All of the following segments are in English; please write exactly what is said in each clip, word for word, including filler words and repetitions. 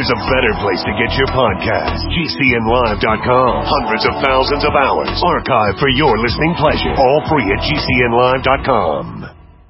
there's a better place to get your podcast. G C N live dot com. Hundreds of thousands of hours archived for your listening pleasure. All free at G C N live dot com.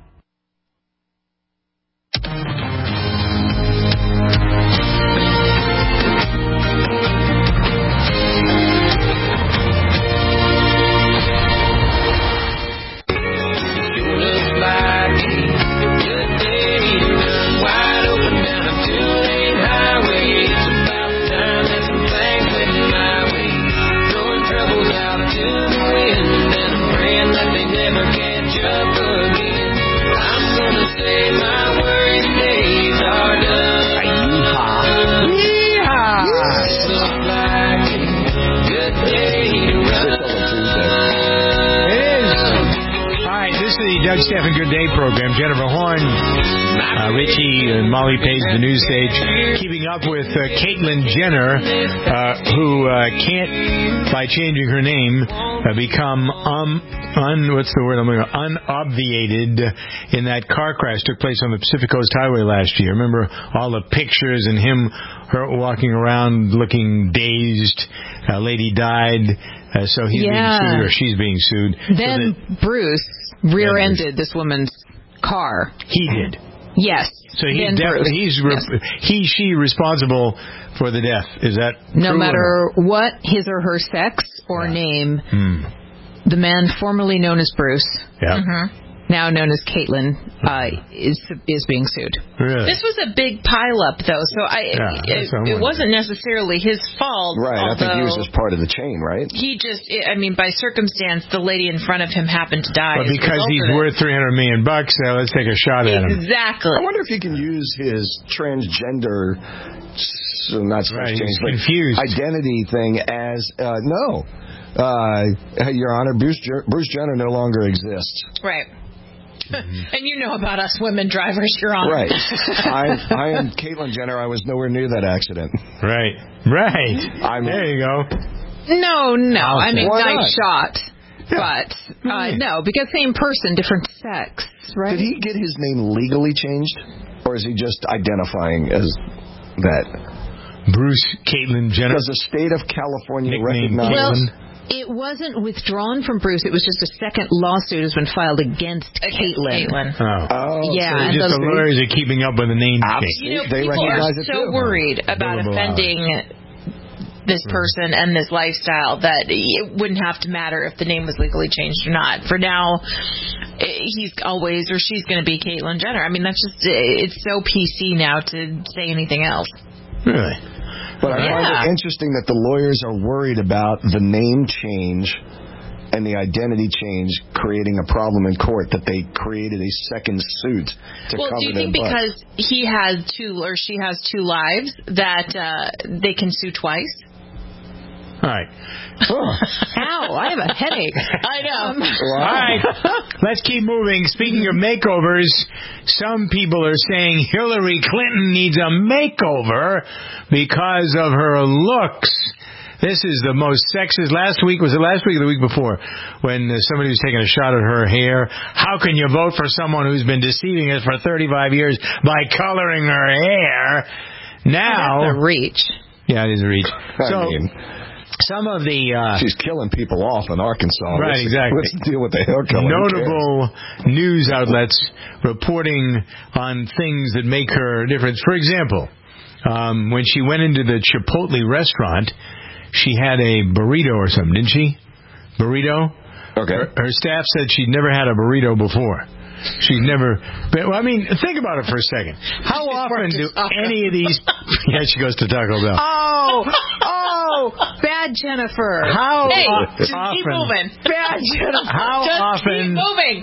Doug Stephan Good Day program. Jennifer Horn, uh, Richie, and Molly Page, the news stage, keeping up with uh, Caitlyn Jenner, uh, who uh, can't, by changing her name, uh, become um, un what's the word I'm going to unobviated in that car crash took place on the Pacific Coast Highway last year. Remember all the pictures and him, her walking around looking dazed. A lady died, uh, so he's yeah. being sued or she's being sued. Then so that, Bruce rear-ended this woman's car. He did. Yes. So he's definitely he's re- yes. he she responsible for the death. Is that no true matter what his or her sex or yeah. name? Hmm. The man formerly known as Bruce, yeah. mm-hmm. now known as Caitlyn, uh, is is being sued. Really? This was a big pileup, though, so I yeah, it, it wasn't necessarily his fault. Right, I think he was just part of the chain, right? He just, I mean, by circumstance, the lady in front of him happened to die. But because he's worth three hundred million bucks, uh, let's take a shot at him. Exactly. I wonder if he can use his transgender, so not right, change, but confused. identity thing as uh, no. Uh, Your Honor, Bruce, Bruce Jenner no longer exists. Right. Mm-hmm. And you know about us women drivers, Your Honor. Right. I, I am Caitlyn Jenner. I was nowhere near that accident. Right. Right. I'm, there you go. No, no. I'll I mean, Why nice not? shot. Yeah. But, uh, no, because same person, different sex, right? Did he get his name legally changed? Or is he just identifying as that? Bruce Caitlyn Jenner. Does the state of California Nickname recognize... Well, it wasn't withdrawn from Bruce. It was just a second lawsuit has been filed against Caitlyn. Caitlyn. Oh. oh. Yeah. So just the lawyers are keeping up with the name change. You know, they people recognize are it so too. worried about Billable offending hours. this person and this lifestyle that it wouldn't have to matter if the name was legally changed or not. For now, he's always or she's going to be Caitlyn Jenner. I mean, that's just, it's so P C now to say anything else. Really? But I yeah. find it interesting that the lawyers are worried about the name change and the identity change creating a problem in court, that they created a second suit to well, cover do you their think butt. because he has two or she has two lives that uh, they can sue twice? All right. Oh. Ow, I have a headache. I know. Um, All right. Let's keep moving. Speaking of makeovers, some people are saying Hillary Clinton needs a makeover because of her looks. This is the most sexist. Last week, was it last week or the week before, when uh, somebody was taking a shot at her hair? How can you vote for someone who's been deceiving us for thirty-five years by coloring her hair? Now... That's a reach. Yeah, it is a reach. I so, mean... Some of the... Uh, She's killing people off in Arkansas. Right, What's, exactly. What's the deal with the hair color? Notable news outlets reporting on things that make her different. For example, um, when she went into the Chipotle restaurant, she had a burrito or something, didn't she? Burrito? Okay. Her, her staff said she'd never had a burrito before. She's never... But, well, I mean, think about it for a second. How often do any of these... Yeah, she goes to Taco Bell. Oh, oh, bad Jennifer. How hey, o- just often... keep moving. Bad Jennifer. How just often... keep moving.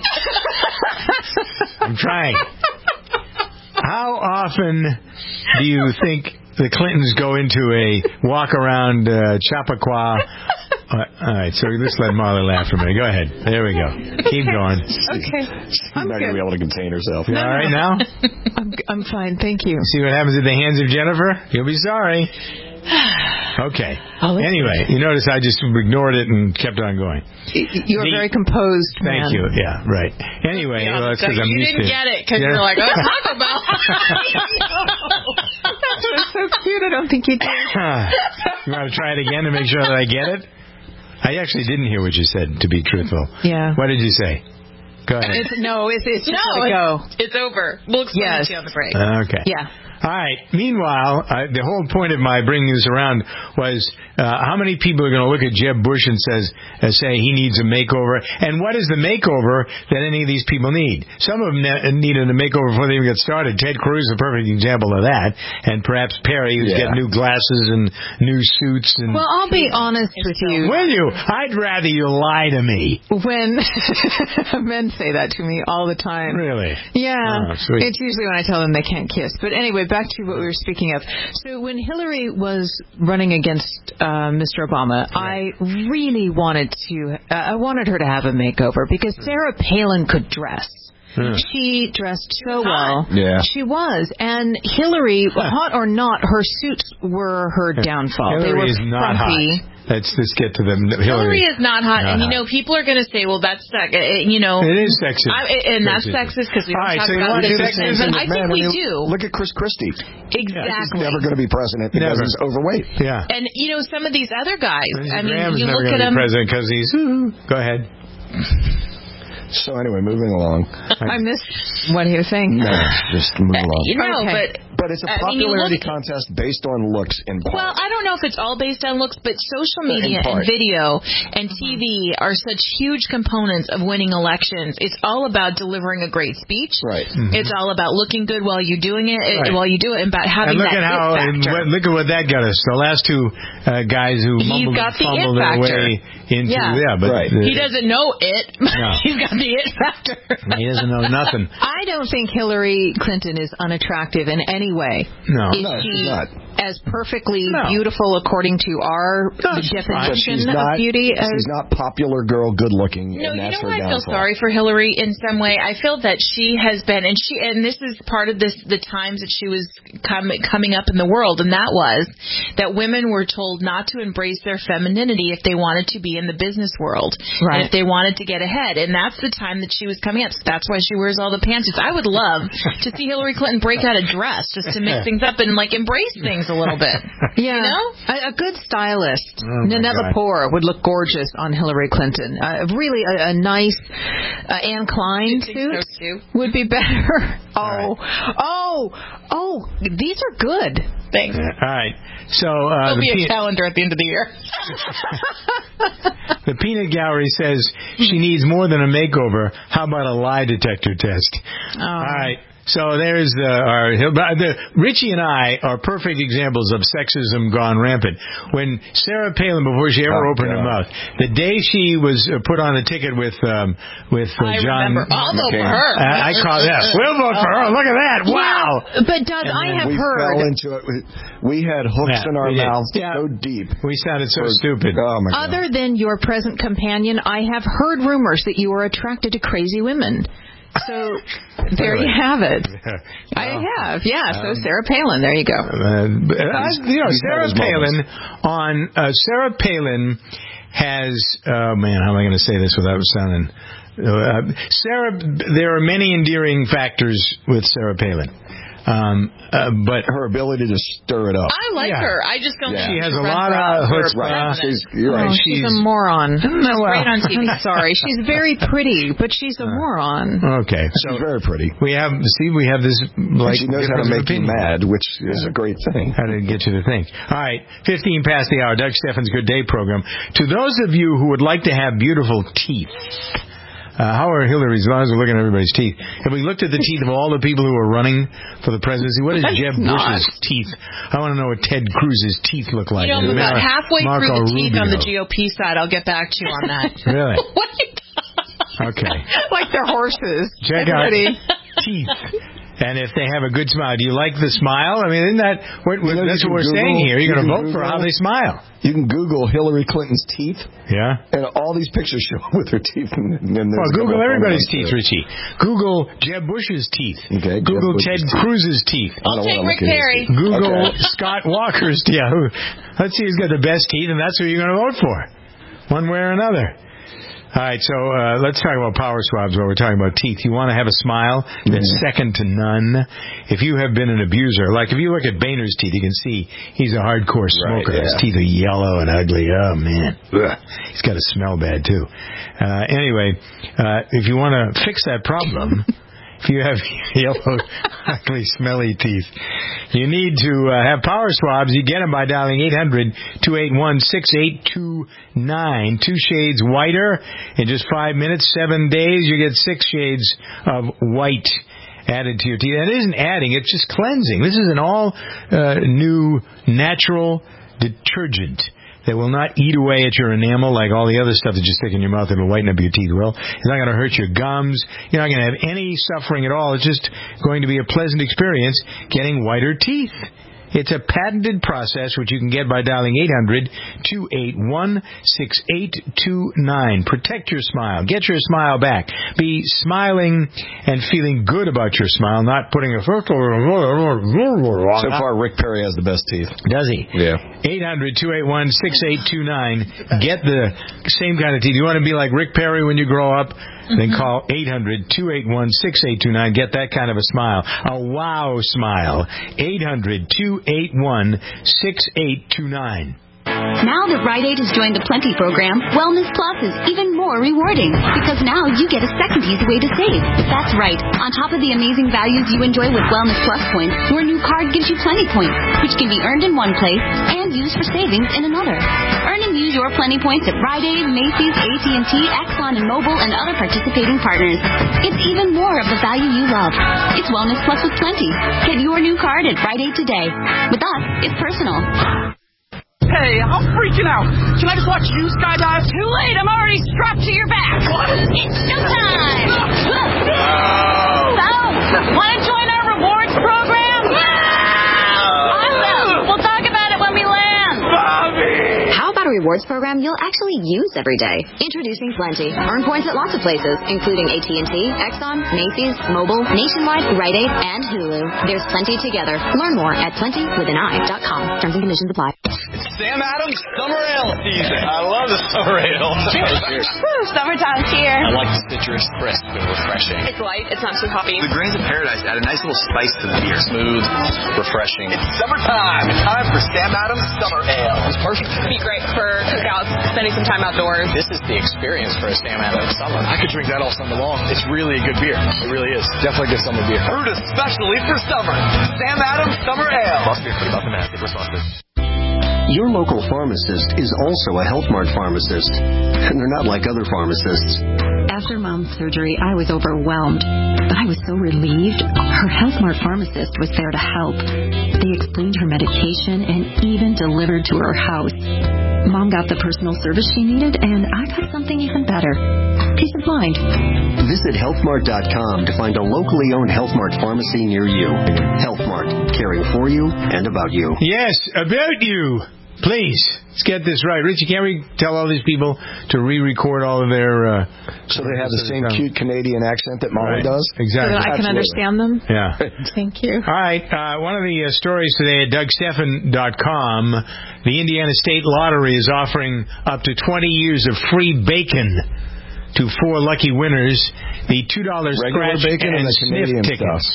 I'm trying. How often do you think the Clintons go into a walk-around uh, Chappaqua... Uh, all right, so let's let Marla laugh for a minute. Go ahead. There we go. Keep going. Okay. She's I'm not going to be able to contain herself. You all right now? I'm, I'm fine, thank you. See what happens at the hands of Jennifer? You'll be sorry. Okay. Anyway, you notice I just ignored it and kept on going. You're the, very composed, man. Thank you. Yeah, right. Anyway, yeah, well, that's so because I'm you used didn't to get it because yeah. you're like, oh, Taco Bell. That's what so cute. I don't think you did. You want to try it again to make sure that I get it? I actually didn't hear what you said, to be truthful. Yeah. What did you say? Go ahead. It's, no, it's, it's just No, let it go. It's over. We'll explain Yes. it to you on the break. Okay. Yeah. All right. Meanwhile, uh, the whole point of my bringing this around was uh, how many people are going to look at Jeb Bush and says uh, say he needs a makeover, and what is the makeover that any of these people need? Some of them ne- needed a makeover before they even get started. Ted Cruz is a perfect example of that, and perhaps Perry, who's Yeah. got new glasses and new suits. And Well, I'll be honest with you. will you? I'd rather you lie to me. When men say that to me all the time. Really? Yeah. Oh, sweet. It's usually when I tell them they can't kiss. But anyway, back to what we were speaking of. So when Hillary was running against uh, Mister Obama, I really wanted to, uh, I wanted her to have a makeover because Sarah Palin could dress. Hmm. She dressed so well. Yeah. She was. And Hillary, hot or not, her suits were her downfall. they were Hillary is not frumpy. hot. Let's just get to the Hillary. Hillary is not hot, Not and you hot. know people are going to say, "Well, that's sex." uh, You know, It is sexist. I, and that's Sexist. sexist because we don't All right, talk so you about want to do the sexism. same thing I Man, think I we mean, do Look at Chris Christie. exactly. He's never going to be president because Never. he's overweight. Yeah. And you know some of these other guys. Lindsey I mean, Graham's you never look going at to be them. president because he's. Ooh, go ahead. So anyway, moving along. I missed what he was saying. No, just move along. You know, Okay. but But it's a I mean, you popularity look- contest based on looks in part. Well, I don't know if it's all based on looks, but social media In and part. video and T V are such huge components of winning elections. It's all about delivering a great speech. Right. It's all about looking good while you're doing it, Right. while you do it, and about having And look that at it how factor. what, look at what that got us. The last two uh, guys who He's mumbled got and the it fumbled their factor. way into Yeah. yeah, but Right. uh, He doesn't know it. No. He's got the it factor. he doesn't know nothing. I don't think Hillary Clinton is unattractive in any way. No. Is No, she she's not. as perfectly No. beautiful according to our No, she's fine. But definition she's of not, beauty? As, she's not popular girl, good looking, No, and you that's know her what? I feel downfall. sorry for Hillary in some way. I feel that she has been, and she, and this is part of this, the times that she was com- coming up in the world, and that was that women were told not to embrace their femininity if they wanted to be in the business world, Right. and if they wanted to get ahead. And that's the time that she was coming up. So that's why she wears all the pantsuits. I would love to see Hillary Clinton break out a dress just to mix things up and like embrace things a little bit. yeah, You know? a, a good stylist, Oh, my Nanette God. Lepore, would look gorgeous on Hillary Clinton. Uh, really, a, a nice uh, Anne Klein I think suit so, too. would be better. Oh, right. oh, oh, these are good. Thanks. All right. So uh, There'll the, be a pe- calendar at the end of the year. the peanut gallery says she needs more than a makeover. How about a lie detector test? Oh. All right. So there's uh, our the, Richie and I are perfect examples of sexism gone rampant. When Sarah Palin, before she ever Oh, opened her God. mouth, the day she was uh, put on a ticket with um, with uh, I John, remember. I'll vote for McCain. her. Uh, I call yeah, we'll vote for her. Look at that! Wow. But Doug, I have we heard. fell into it. We, we had hooks Yeah, in our we did. mouths Yeah. so deep. We sounded so For- stupid. Oh my God. Other than your present companion, I have heard rumors that you are attracted to crazy women. So there you have it. I have, yeah. So Sarah Palin, there you go. Uh, but, uh, you know, he's had Sarah his Palin moments. on uh, Sarah Palin has. Oh man, how am I going to say this without sounding? Uh, Sarah, there are many endearing factors with Sarah Palin. Um, uh, but Her ability to stir it up. I like Yeah. her. I just don't Yeah. think she has should a run lot for of office or chutzpah. Right. president. She's, you're right. Oh, she's, she's- a moron. Great on T V. I'm sorry. She's very pretty, but she's a moron. okay, She's so very pretty. we have see we have this like she knows how to difference of make you opinion. mad, which is a great thing. How to get you to think. All right, fifteen past the hour. Doug Steffens' Good Day program. To those of you who would like to have beautiful teeth. Uh, how are Hillary's? As long as we're looking at everybody's teeth. Have we looked at the teeth of all the people who are running for the presidency? What is Jeb not. Bush's teeth? I want to know what Ted Cruz's teeth look like. You know, I'm And about Mar- halfway Marco through the teeth on the Rubio. G O P side. I'll get back to you on that. Really? What are you Okay. Like they're horses. Check out Pretty. teeth. And if they have a good smile, do you like the smile? I mean, isn't that what, what, You know, that's you what we're can saying Google- here? You're you going to can vote for Google- how they smile. You can Google Hillary Clinton's teeth, Yeah. and all these pictures show with her teeth. And, and Well, there's a Google couple of everybody's photos teeth, too. Richie. Google Jeb Bush's teeth. Okay, Jeb Google Bush's Ted teeth. Cruz's teeth. I I'll don't take wanna Rick look at his Perry. teeth. Google Okay. Scott Walker's teeth. Yeah, who, let's see who's got the best teeth, and that's who you're going to vote for, one way or another. All right, so uh, let's talk about power swabs while we're talking about teeth. You want to have a smile that's mm-hmm. second to none. If you have been an abuser, like if you look at Boehner's teeth, you can see he's a hardcore smoker. Right, yeah. His teeth are yellow and ugly. Oh, man. Ugh. He's got to smell bad, too. Uh, anyway, uh, if you want to fix that problem... If you have yellow, ugly, smelly teeth, you need to uh, have power swabs. You get them by dialing eight hundred, two eight one, six eight two nine. Two shades whiter in just five minutes, seven days. You get six shades of white added to your teeth. And it isn't adding, it's just cleansing. This is an all uh, new natural detergent that will not eat away at your enamel like all the other stuff that you stick in your mouth that will whiten up your teeth. Well, it's not going to hurt your gums. You're not going to have any suffering at all. It's just going to be a pleasant experience getting whiter teeth. It's a patented process which you can get by dialing eight hundred, two eight one, six eight two nine. Protect your smile. Get your smile back. Be smiling and feeling good about your smile, not putting a... So far, Rick Perry has the best teeth. Does he? Yeah. eight hundred, two eight one, six eight two nine. Get the same kind of teeth. You want to be like Rick Perry when you grow up? Then call eight hundred, two eight one, six eight two nine. Get that kind of a smile. A wow smile. eight hundred, two eight one, six eight two nine. Now that Rite Aid has joined the Plenty program, Wellness Plus is even more rewarding because now you get a second easy way to save. That's right. On top of the amazing values you enjoy with Wellness Plus points, your new card gives you Plenty points, which can be earned in one place and used for savings in another. Earn and use your Plenty points at Rite Aid, Macy's, A T and T, Exxon and Mobil, and other participating partners. It's even more of the value you love. It's Wellness Plus with Plenty. Get your new card at Rite Aid today. With us, it's personal. Hey, I'm freaking out. Can I just watch you skydive? Too late. I'm already strapped to your back. What? It's showtime. No! So, want to join our rewards program? No! Awesome. We'll talk about it when we land. Bobby! How about a rewards program you'll actually use every day? Introducing Plenty. Earn points at lots of places, including A T and T, Exxon, Macy's, Mobil, Nationwide, Rite Aid, and Hulu. There's Plenty together. Learn more at plenty with an eye dot com. Terms and conditions apply. It's Sam Adams Summer Ale season. I love the summer ale. Cheers. Woo, summertime's here. I like the citrus, crisp, and refreshing. It's light. It's not too hoppy. The grains of paradise add a nice little spice to the beer. Smooth, refreshing. It's summertime. It's time for Sam Adams Summer Ale. It's perfect. It'd be great for cookouts, spending some time outdoors. This is the experience for a Sam Adams summer. I could drink that all summer long. It's really a good beer. It really is. Definitely a good summer beer. Brewed especially for summer. Sam Adams Summer Ale. Must be free about the math. Responsible. Your local pharmacist is also a Health Mart pharmacist, and they're not like other pharmacists. After Mom's surgery, I was overwhelmed, but I was so relieved. Her Health Mart pharmacist was there to help. They explained her medication and even delivered to her house. Mom got the personal service she needed, and I got something even better. Peace of mind. Visit health mart dot com to find a locally owned Health Mart pharmacy near you. Health Mart, caring for you and about you. Yes, about you. Please, let's get this right. Richie, can't we tell all these people to re-record all of their... Uh, so they have the same cute Canadian accent that Molly right. does? Exactly. So that I can understand them? Yeah. Thank you. All right. Uh, one of the uh, stories today at Doug Stephan dot com, the Indiana State Lottery is offering up to twenty years of free bacon to four lucky winners. The two dollars Regular scratch bacon and and the sniff Canadian tickets.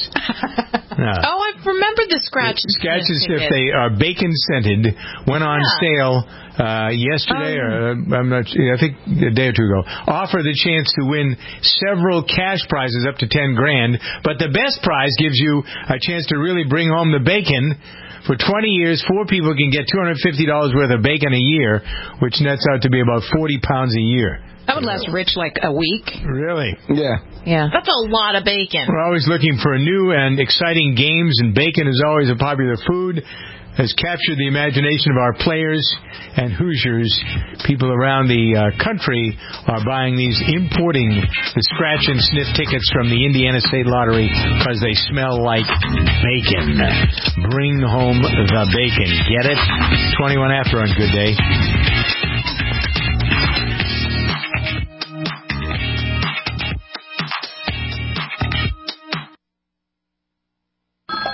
No. Oh, I remember the scratch and Scratch and sniff. sniff. They are bacon scented. Went on Yeah. sale uh, yesterday, Oh. or uh, I'm not. I think a day or two ago. Offer the chance to win several cash prizes up to ten grand. But the best prize gives you a chance to really bring home the bacon. For twenty years, four people can get two hundred fifty dollars worth of bacon a year, which nets out to be about forty pounds a year. That would last Rich like a week. Really? Yeah. Yeah. That's a lot of bacon. We're always looking for new and exciting games, and bacon is always a popular food. Has captured the imagination of our players and Hoosiers. People around the uh, country are buying these, importing the scratch and sniff tickets from the Indiana State Lottery because they smell like bacon. Bring home the bacon. Get it? twenty-one after on Good Day.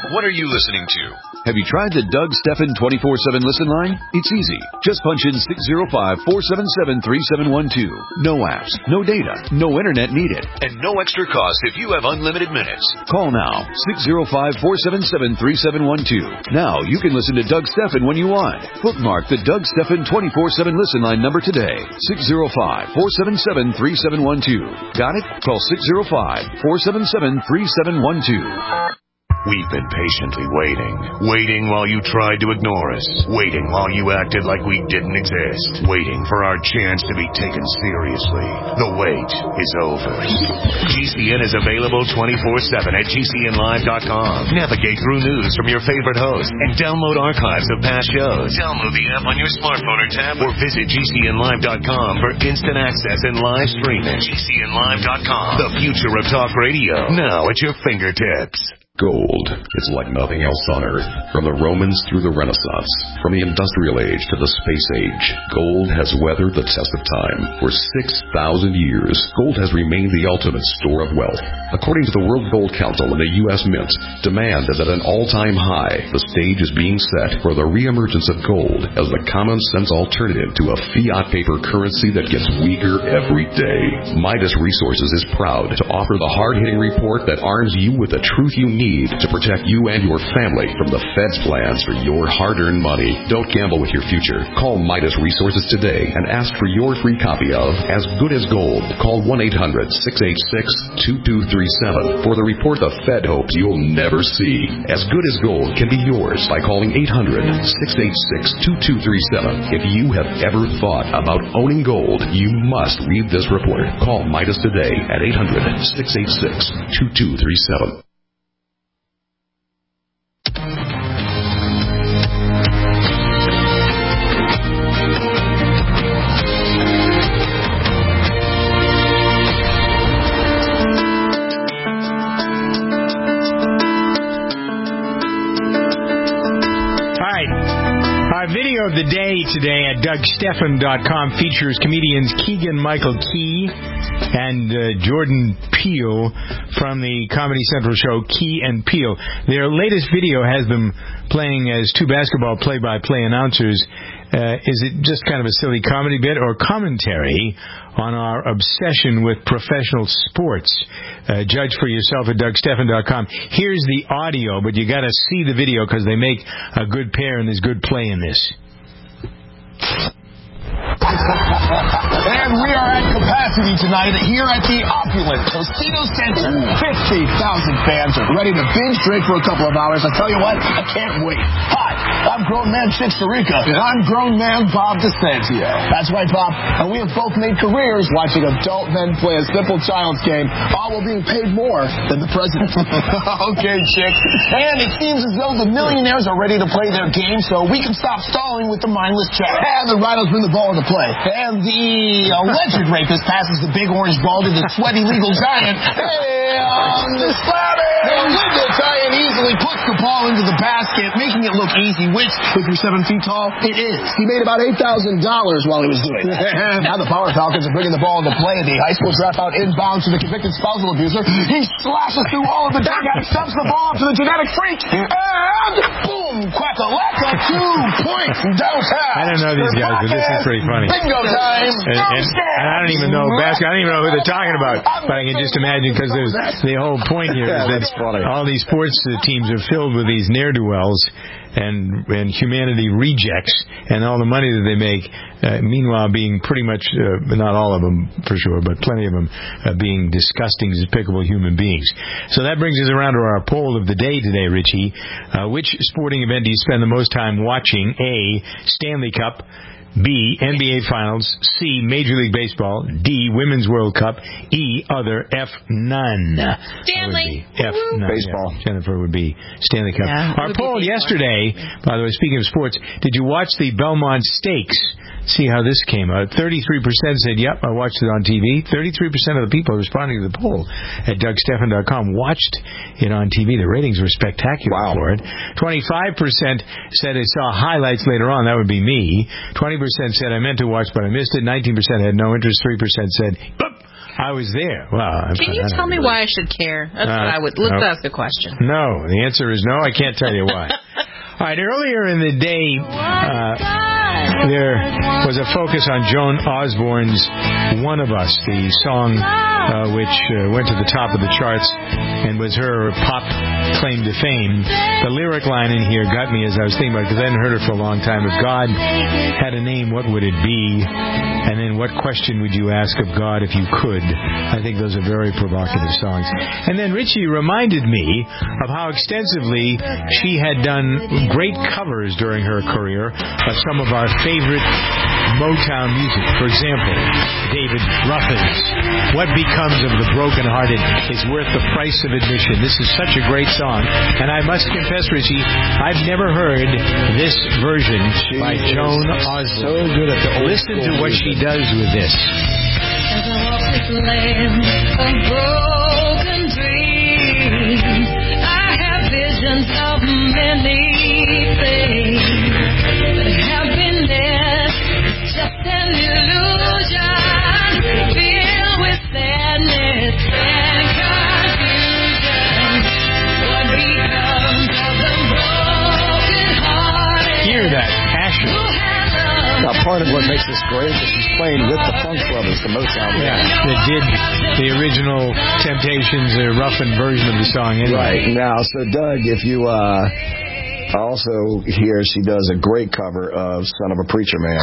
What are you listening to? Have you tried the Doug Stephan twenty-four seven listen line? It's easy. Just punch in six zero five, four seven seven, three seven one two. No apps, no data, no internet needed, and no extra cost if you have unlimited minutes. Call now, six zero five, four seven seven, three seven one two. Now you can listen to Doug Stephan when you want. Bookmark the Doug Stephan twenty-four seven listen line number today, six zero five, four seven seven, three seven one two. Got it? Call six zero five, four seven seven, three seven one two. We've been patiently waiting. Waiting while you tried to ignore us. Waiting while you acted like we didn't exist. Waiting for our chance to be taken seriously. The wait is over. G C N is available twenty-four seven at G C N live dot com. Navigate through news from your favorite host and download archives of past shows. Download the app on your smartphone or tablet or visit G C N live dot com for instant access and live streaming. G C N live dot com. The future of talk radio. Now at your fingertips. Gold. It's like nothing else on Earth. From the Romans through the Renaissance, from the Industrial Age to the Space Age, gold has weathered the test of time. For six thousand years, gold has remained the ultimate store of wealth. According to the World Gold Council and the U S Mint, demand is at an all-time high. The stage is being set for the reemergence of gold as the common-sense alternative to a fiat paper currency that gets weaker every day. Midas Resources is proud to offer the hard-hitting report that arms you with the truth you need to protect you and your family from the Fed's plans for your hard-earned money. Don't gamble with your future. Call Midas Resources today and ask for your free copy of As Good as Gold. Call one eight hundred, six eight six, two two three seven for the report the Fed hopes you'll never see. As Good as Gold can be yours by calling eight hundred, six eight six, two two three seven. If you have ever thought about owning gold, you must read this report. Call Midas today at eight hundred, six eight six, two two three seven. Of the day today at Doug Stephan dot com features comedians Keegan Michael Key and uh, Jordan Peele from the Comedy Central show Key and Peele. Their latest video has them playing as two basketball play-by-play announcers. Uh, is it just kind of a silly comedy bit or commentary on our obsession with professional sports? Uh, judge for yourself at Doug Stephan dot com. Here's the audio, but you got to see the video because they make a good pair and there's good play in this. And we are at capacity tonight here at the opulent Tostito Center. fifty thousand fans are ready to binge drink for a couple of hours. I tell you what, I can't wait. Hi, I'm grown man Chick Sarica, and I'm grown man Bob DeSantia. That's right, Bob. And we have both made careers watching adult men play a simple child's game, all while being paid more than the president. Okay, Chick. And it seems as though the millionaires are ready to play their game, so we can stop stalling with the mindless chat. And the rhinos bring the ball into play. And the alleged rapist passes the big orange ball to the sweaty legal giant. And the the legal giant easily puts the ball into the basket, making it look easy, which, if you're seven feet tall, it is. He made about eight thousand dollars while he was doing it. Now the Power Falcons are bringing the ball into play. The high school dropout inbounds to the convicted spousal abuser. He slashes through all of the dugouts, dumps the ball up to the genetic freak, and boom, quack-a-lacka, two points downtown. I don't know these guys, but this is pretty funny. Bingo time. And, and, and I don't even know basketball. I don't even know who they're talking about. But I can just imagine because there's the whole point here is that all these sports teams are filled with these ne'er-do-wells and and humanity rejects, and all the money that they make, uh, meanwhile being pretty much, uh, not all of them for sure, but plenty of them uh, being disgusting, despicable human beings. So that brings us around to our poll of the day today, Richie. Uh, which sporting event do you spend the most time watching? A, Stanley Cup. B, N B A Finals. C, Major League Baseball. D, Women's World Cup. E, other. F, none. Stanley. F, none. Baseball. Yeah. Jennifer would be Stanley Cup. Yeah, Our poll yesterday, by the way, speaking of sports, did you watch the Belmont Stakes? See how this came out. thirty-three percent said, yep, I watched it on T V. thirty-three percent of the people responding to the poll at Doug Stephan dot com watched it on T V. The ratings were spectacular wow. for it. twenty-five percent said they saw highlights later on. That would be me. twenty percent said I meant to watch, but I missed it. nineteen percent had no interest. three percent said, I was there. Well, I'm Can you tell me why I should care? That's Uh, what I would. Let's no. ask a question. No. The answer is no. I can't tell you why. All right. Earlier in the day, uh, there was a focus on Joan Osborne's "One of Us," the song uh, which uh, went to the top of the charts and was her pop claim to fame. The lyric line in here got me as I was thinking about it, because I hadn't heard it for a long time. If God had a name, what would it be? And then what question would you ask of God if you could? I think those are very provocative songs. And then Richie reminded me of how extensively she had done great covers during her career of some of our favorite Motown music. For example, David Ruffin's "What Becomes of the Brokenhearted is Worth the Price of Admission." This is such a great song. And I must confess, Richie, I've never heard this version she by Joan Osborne. So good at the old Listen to what she does with this. As I walk this land of broken dreams, I have visions of many things. But happiness is just an illusion, filled with sadness and confusion. What becomes of the broken hearted? Hear that passion. Now, part of what makes this great is she's playing with the Funk Brothers, the Motown. Yeah, that did the original Temptations, uh, roughened version of the song. Anyway. Right. Now, so Doug, if you uh, also hear she does a great cover of "Son of a Preacher Man."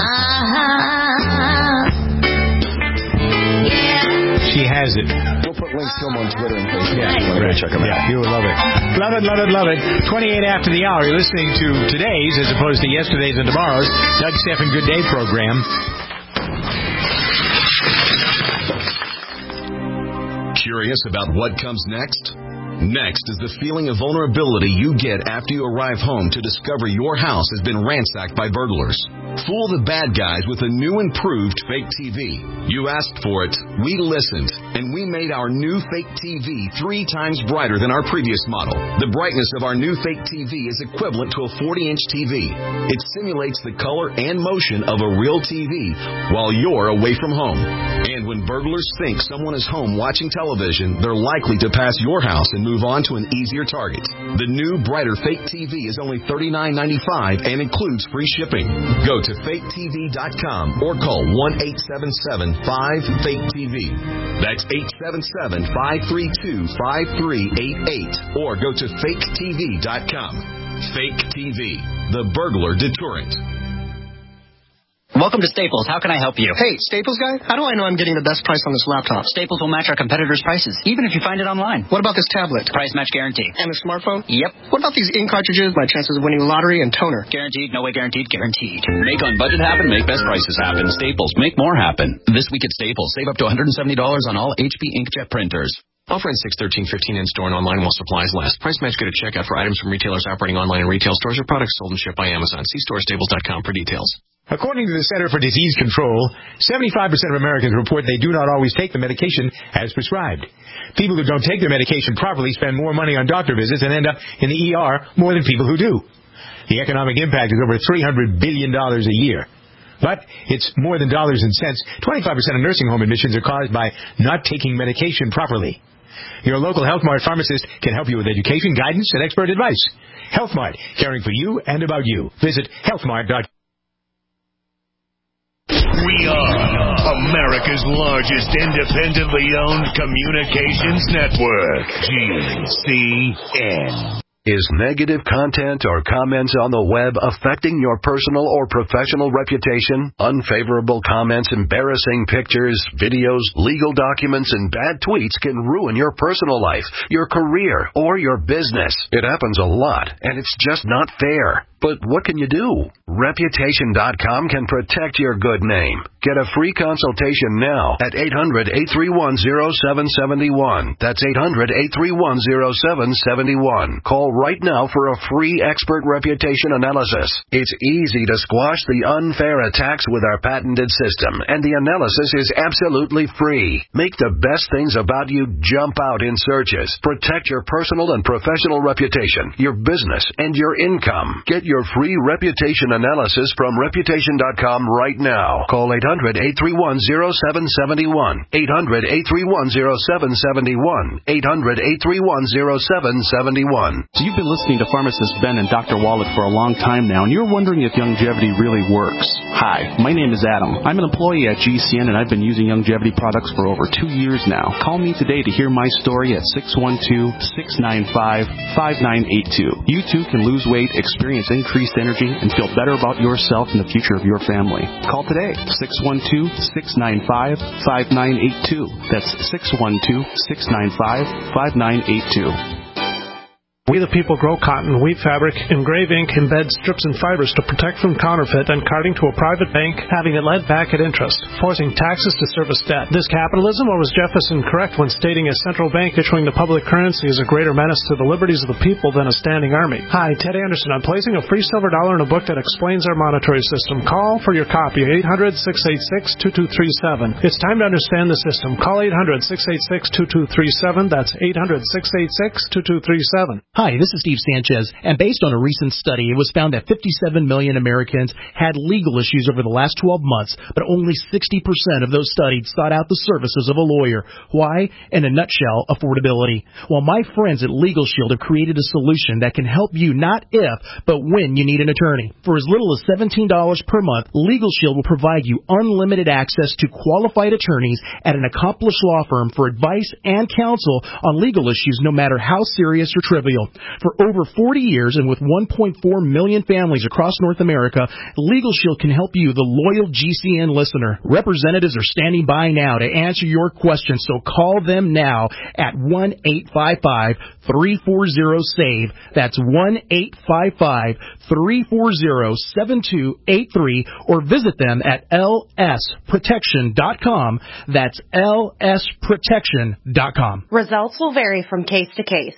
She has it. We'll put links to them on Twitter and Facebook. Yeah, if you want to right. go check them Yeah, out. you will love it. Love it, love it, love it. twenty-eight after the hour. You're listening to today's, as opposed to yesterday's and tomorrow's, Doug Stephan Good Day program. Curious about what comes next? Next is the feeling of vulnerability you get after you arrive home to discover your house has been ransacked by burglars. Fool the bad guys with a new improved fake T V. You asked for it, we listened, and we made our new fake T V three times brighter than our previous model. The brightness of our new fake T V is equivalent to a forty-inch T V. It simulates the color and motion of a real T V while you're away from home. And when burglars think someone is home watching television, they're likely to pass your house and move on to an easier target. The new, brighter fake T V is only thirty-nine ninety-five and includes free shipping. Go to fake T V dot com or call one eight seven seven five fake T V. That's eight seven seven five three two five three eight eight or go to fake T V dot com. Fake T V, the burglar deterrent. Welcome to Staples. How can I help you? Hey, Staples guy, how do I know I'm getting the best price on this laptop? Staples will match our competitors' prices, even if you find it online. What about this tablet? Price match guarantee. And the smartphone? Yep. What about these ink cartridges, my chances of winning the lottery, and toner? Guaranteed, no way guaranteed, guaranteed. Make on budget happen, make best prices happen. Staples, make more happen. This week at Staples, save up to one hundred seventy dollars on all H P inkjet printers. Offer in six thirteen fifteen in store and online while supplies last. Price match good at checkout for items from retailers operating online and retail stores or products sold and shipped by Amazon. See store staples dot com for details. According to the Center for Disease Control, seventy-five percent of Americans report they do not always take the medication as prescribed. People who don't take their medication properly spend more money on doctor visits and end up in the E R more than people who do. The economic impact is over three hundred billion dollars a year. But it's more than dollars and cents. twenty-five percent of nursing home admissions are caused by not taking medication properly. Your local Health Mart pharmacist can help you with education, guidance, and expert advice. Health Mart, caring for you and about you. Visit health mart dot com. We are America's largest independently owned communications network, G C N. Is negative content or comments on the web affecting your personal or professional reputation? Unfavorable comments, embarrassing pictures, videos, legal documents, and bad tweets can ruin your personal life, your career, or your business. It happens a lot, and it's just not fair. But what can you do? Reputation dot com can protect your good name. Get a free consultation now at eight hundred, eight three one, zero seven seven one. That's eight hundred, eight three one, zero seven seven one. Call right now for a free expert reputation analysis. It's easy to squash the unfair attacks with our patented system, and the analysis is absolutely free. Make the best things about you jump out in searches. Protect your personal and professional reputation, your business, and your income. Get your your free reputation analysis from reputation dot com right now. Call eight hundred, eight three one, zero seven seven one. eight hundred, eight three one, zero seven seven one. eight hundred, eight three one, zero seven seven one. So you've been listening to pharmacist Ben and Doctor Wallach for a long time now, and you're wondering if Youngevity really works. Hi, my name is Adam. I'm an employee at G C N, and I've been using Youngevity products for over two years now. Call me today to hear my story at six one two, six nine five, five nine eight two. You too can lose weight, experience increased energy, and feel better about yourself and the future of your family. Call today, six one two, six nine five, five nine eight two. That's six one two, six nine five, five nine eight two. We the people grow cotton, weave fabric, engrave ink, embed strips and fibers to protect from counterfeit and carting to a private bank, having it led back at interest, forcing taxes to service debt. This capitalism, or was Jefferson correct when stating a central bank issuing the public currency is a greater menace to the liberties of the people than a standing army? Hi, Ted Anderson. I'm placing a free silver dollar in a book that explains our monetary system. Call for your copy, eight hundred, six eight six, two two three seven. It's time to understand the system. Call eight hundred, six eight six, two two three seven. That's eight hundred, six eight six, two two three seven. Hi, this is Steve Sanchez, and based on a recent study, it was found that fifty-seven million Americans had legal issues over the last twelve months, but only sixty percent of those studied sought out the services of a lawyer. Why? In a nutshell, affordability. Well, my friends at Legal Shield have created a solution that can help you not if, but when you need an attorney. For as little as seventeen dollars per month, Legal Shield will provide you unlimited access to qualified attorneys at an accomplished law firm for advice and counsel on legal issues, no matter how serious or trivial. For over forty years and with one point four million families across North America, Legal Shield can help you, the loyal G C N listener. Representatives are standing by now to answer your questions, so call them now at one eight five five, three four zero, SAVE. That's one eight five five, three four zero, seven two eight three, or visit them at L S protection dot com. That's L S protection dot com. Results will vary from case to case.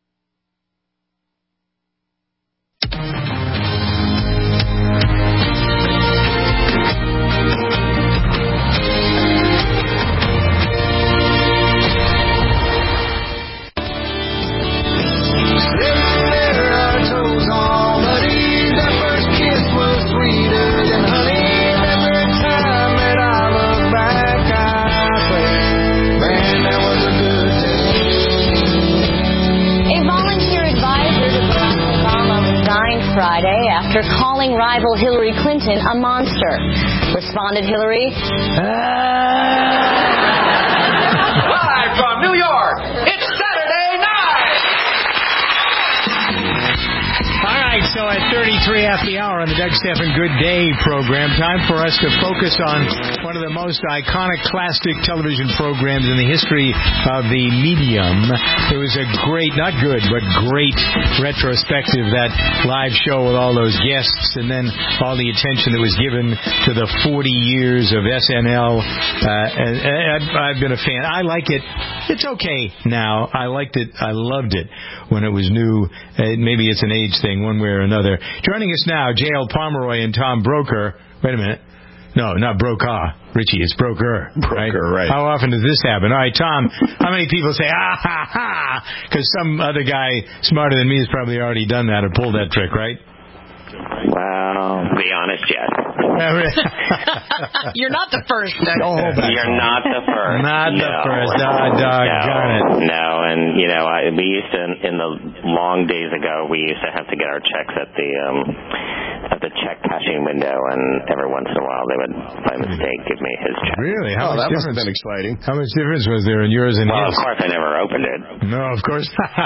Friday after calling rival Hillary Clinton a monster. Responded Hillary, Live from New York, it's Saturday night! All right, so at thirty-three after the hour on the Doug Stephan Good Day program, time for us to focus on one of the most iconic classic television programs in the history of the medium. It was a great, not good, but great retrospective, that live show with all those guests, and then all the attention that was given to the forty years of S N L. Uh, and, and I've been a fan. I like it. It's okay now. I liked it. I loved it when it was new. Uh, maybe it's an age thing, one way or another. Joining us now, J L Pomeroy and Tom Brokaw. Wait a minute. No, not Brokaw. Richie, it's Broker. Broker, right. How often does this happen? All right, Tom, how many people say, ah, ha, ha? Because some other guy smarter than me has probably already done that or pulled that trick, right? Well, to be honest, yes. You're not the first. No, You're not the first. Not no. the first. Oh, doggone no. it. No, and, you know, I, we used to, in the long days ago, we used to have to get our checks at the um, at the check cashing window, and every once in a while they would, by mistake, give me his check. Really? How oh, much that must difference? have been exciting. How much difference was there in yours and well, his? Well, of course, I never opened it. No, of course.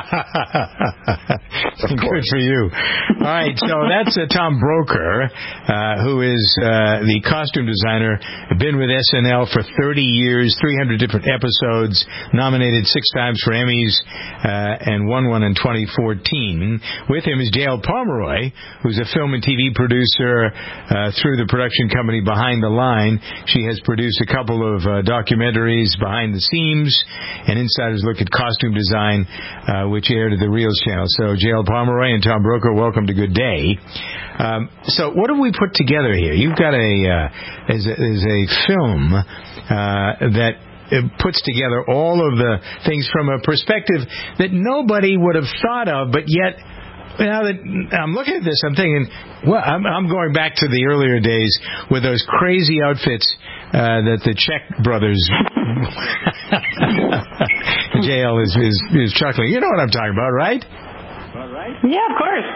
Of course. Good for you. All right, so that's uh, Tom Brokaw, uh, who is uh, the costume designer, been with S N L for thirty years, three hundred different episodes, nominated six times for Emmys, uh, and won one in twenty fourteen. With him is J L Pomeroy, who's a film and T V producer uh, through the production company Behind the Line. She has produced a couple of uh, documentaries, Behind the Seams, and Insider's Look at Costume Design, uh, which aired at the Reels channel. So J L Pomeroy and Tom Brokaw, welcome to Good Day. Um, so what have we put together here? You've got a, uh, as a, as a film uh, that it puts together all of the things from a perspective that nobody would have thought of, but yet now that I'm looking at this, I'm thinking, well, I'm, I'm going back to the earlier days with those crazy outfits uh, that the Czech brothers. J L is, is is chuckling. You know what I'm talking about, right? Yeah, of course.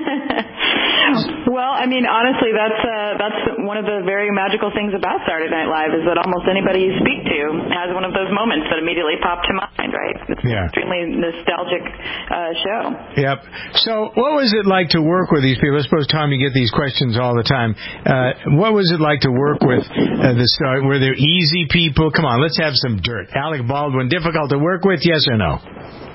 Well, I mean, honestly, that's uh, that's one of the very magical things about Saturday Night Live is that almost anybody you speak to has one of those moments that immediately pop to mind, right? It's yeah. an extremely nostalgic uh, show. Yep. So what was it like to work with these people? I suppose, Tom, you get these questions all the time. Uh, what was it like to work with uh, the star? Were there easy people? Come on, let's have some dirt. Alec Baldwin, difficult to work with, yes or no?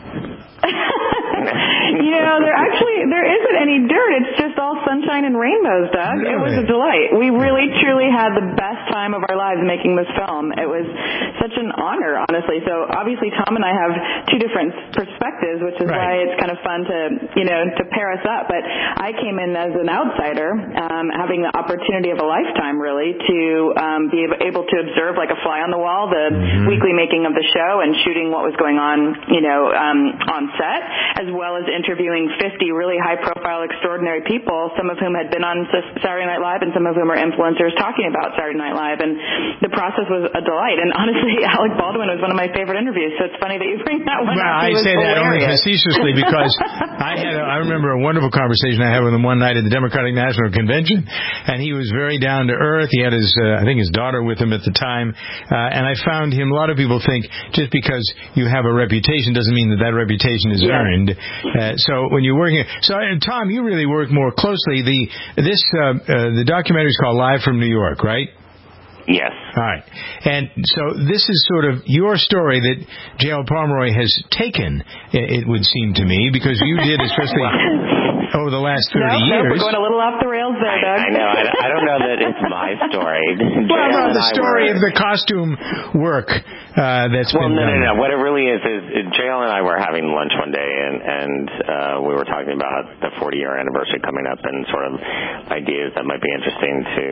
You know, there actually, there isn't any dirt. It's just all sunshine and rainbows, Doug. Really? It was a delight. We really, truly had the best time of our lives making this film. It was such an honor, honestly. So, obviously, Tom and I have two different perspectives, which is right. why it's kind of fun to, you know, to pair us up. But I came in as an outsider, um, having the opportunity of a lifetime, really, to um, be able to observe, like a fly on the wall, the mm-hmm. weekly making of the show and shooting what was going on, you know, um, on set, as well as interviewing fifty really high-profile, extraordinary people, some of whom had been on Saturday Night Live and some of whom are influencers talking about Saturday Night Live. And the process was a delight. And honestly, Alec Baldwin was one of my favorite interviews, so it's funny that you bring that one well, up. I say hilarious. that only facetiously because I had a, I remember a wonderful conversation I had with him one night at the Democratic National Convention, and he was very down to earth. He had his, uh, I think his daughter with him at the time, uh, and I found him, a lot of people think just because you have a reputation doesn't mean that that reputation is yeah. earned. Uh, so when you're working, so uh, Tom, you really work more closely. The this uh, uh, the documentary is called Live from New York, right? Yes. All right. And so this is sort of your story that J L Pomeroy has taken, it would seem to me, because you did, especially over the last thirty no, years. No, we're going a little off the rails there, Doug. I, I know. I, I don't know that it's my story. Well, no, the story were, of the costume work uh, that's well, been no, done. no, no. What it really is is J L and I were having lunch one day, and, and uh, we were talking about the forty-year anniversary coming up and sort of ideas that might be interesting to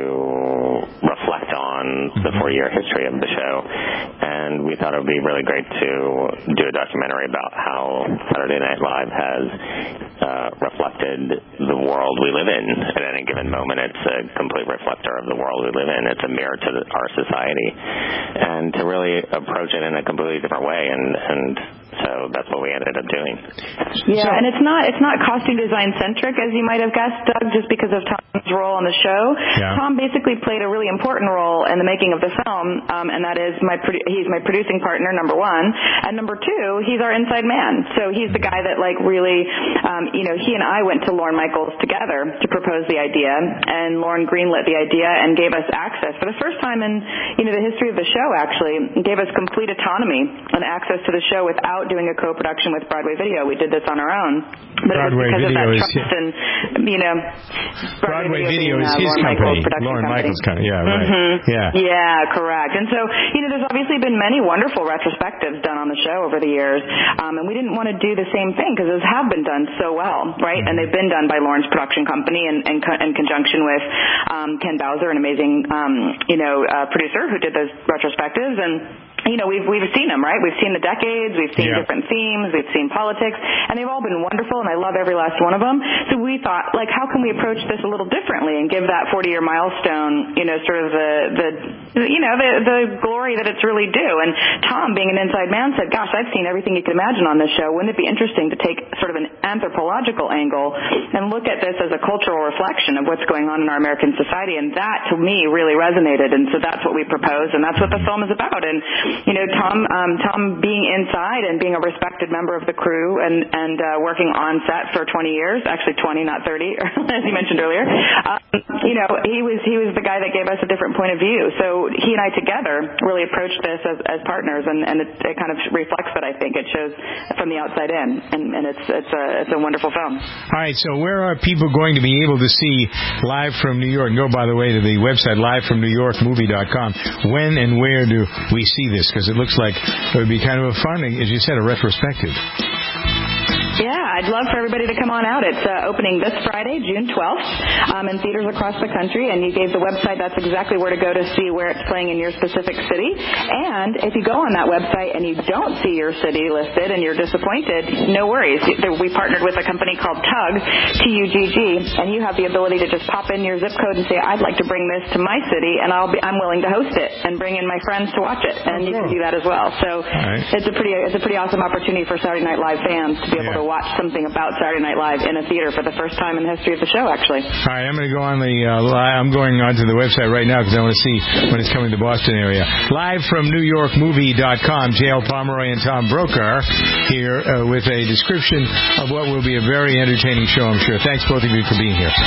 reflect on the forty-year history of the show, and we thought it would be really great to do a documentary about how Saturday Night Live has uh, reflected the world we live in at any given moment. It's a complete reflector of the world we live in. It's a mirror to the, our society, and to really approach it in a completely different way, and, and so that's what we ended up doing. Yeah, so, and it's not it's not costume design centric, as you might have guessed, Doug, just because of Tom's role on the show. Yeah. Tom basically played a really important role in the making of the film, um, and that is my produ- he's my producing partner, number one, and number two, he's our inside man. So he's the guy that like really, um, you know, he and I went to Lorne Michaels together to propose the idea, and Lorne greenlit the idea and gave us access for the first time in you know the history of the show. Actually, gave us complete autonomy and access to the show without doing a co-production with Broadway Video. We did this on our own, but Broadway it was because Video of that is trust and you know Broadway, Broadway Video, being, is uh, his Lorne company, Michaels production Lorne company. Michaels company. Yeah, right. Mm-hmm. Yeah, yeah, correct. And so you know, there's obviously been many wonderful retrospectives done on the show over the years, um, and we didn't want to do the same thing because those have been done so well, right? Mm-hmm. And they've been done by Lorne's production company in, in, in conjunction with um, Ken Bowser, an amazing um, you know uh, producer who did those retrospectives. And you know, we've we've seen them, right? We've seen the decades, we've seen yeah. different themes, we've seen politics, and they've all been wonderful, and I love every last one of them. So we thought, like, how can we approach this a little differently and give that forty-year milestone, you know, sort of the, the you know, the, the glory that it's really due. And Tom, being an inside man, said, gosh, I've seen everything you can imagine on this show. Wouldn't it be interesting to take sort of an anthropological angle and look at this as a cultural reflection of what's going on in our American society? And that, to me, really resonated, and so that's what we proposed, and that's what the film is about. And you know, Tom, um, Tom being inside and being a respected member of the crew and, and uh, working on set for twenty years, actually twenty, not thirty, as you mentioned earlier, um, you know, he was he was the guy that gave us a different point of view. So he and I together really approached this as, as partners, and, and it, it kind of reflects that, I think. It shows from the outside in, and, and it's, it's, a, it's a wonderful film. All right, so where are people going to be able to see Live from New York? Go, by the way, to the website live from new york movie dot com. When and where do we see this? Because it looks like it would be kind of a fun, as you said, a retrospective. Yeah, I I'd love for everybody to come on out. It's uh, opening this Friday, June twelfth, um, in theaters across the country. And you gave the website. That's exactly where to go to see where it's playing in your specific city. And if you go on that website and you don't see your city listed and you're disappointed, no worries. We partnered with a company called Tug, T U G G, and you have the ability to just pop in your zip code and say, I'd like to bring this to my city, and I'll be, I'm willing to host it and bring in my friends to watch it. And you can do that as well. So right. it's a pretty it's a pretty awesome opportunity for Saturday Night Live fans to be able yeah. to watch something about Saturday Night Live in a theater for the first time in the history of the show, actually. All right, I'm going to go on the uh, li- I'm going onto the website right now because I want to see when it's coming to the Boston area. Live from New York Movie dot com, J L Pomeroy and Tom Brokaw here uh, with a description of what will be a very entertaining show, I'm sure. Thanks, both of you, for being here.